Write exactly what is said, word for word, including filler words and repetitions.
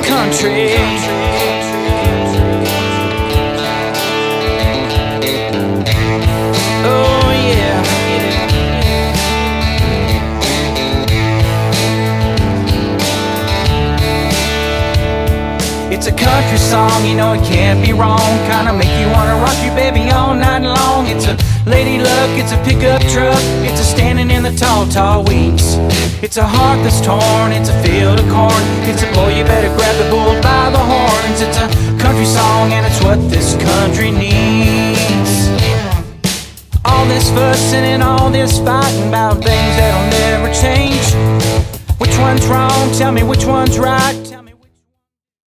country. Oh yeah. It's a country song, you know it can't be wrong. Kinda make you wanna rock your baby all night long. It's a lady luck, it's a pickup truck, it's a standing in the tall, tall weeds. It's a heart that's torn, it's a field of corn. It's a boy, you better grab the bull by the horns. It's a country song and it's what this country needs. All this fussing and all this fighting about things that'll never change. Which one's wrong? Tell me which one's right.